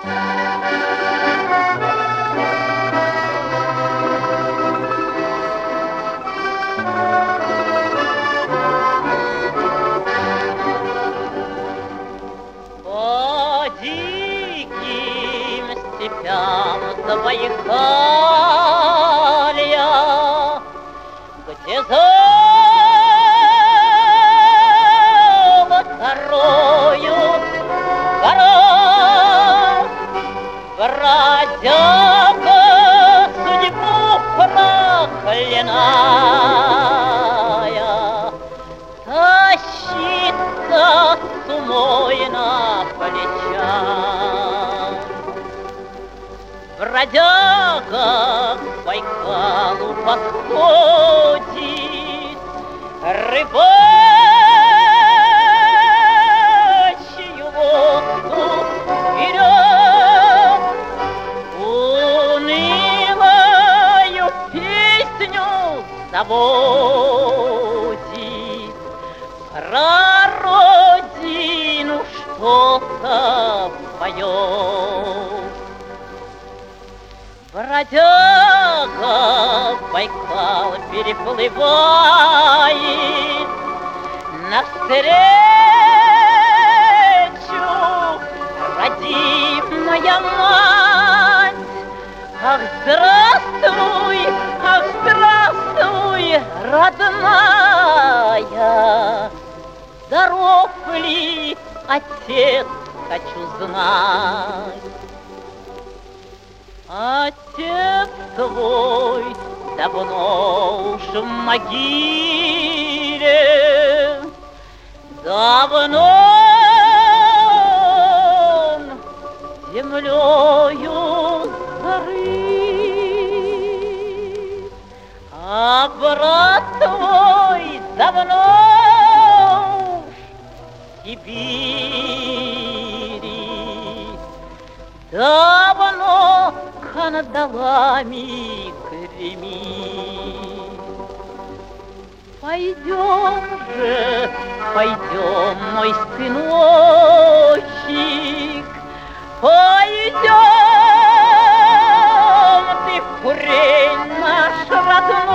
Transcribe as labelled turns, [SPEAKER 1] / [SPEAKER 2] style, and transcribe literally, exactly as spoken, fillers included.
[SPEAKER 1] По диким степям Забайкалья, где золото роют гора, бродяга судьбу проклиная, тащится сумой на плечах. Бродяга к Байкалу подходит, рыбачью лодку берет, унылую песню заводит, про родину что-то поет. Бродяга Байкал переплывает, навстречу родимая мать. Ах, здравствуй, ах, здравствуй, родная, здоров ли отец, хочу знать. Отец твой давно уж в могиле, давно он землею зарыт, а брат твой давно уж в Сибири, давно кандалами гремит. Пойдем же, пойдем, мой сыночек, пойдем ты в курень наш родной.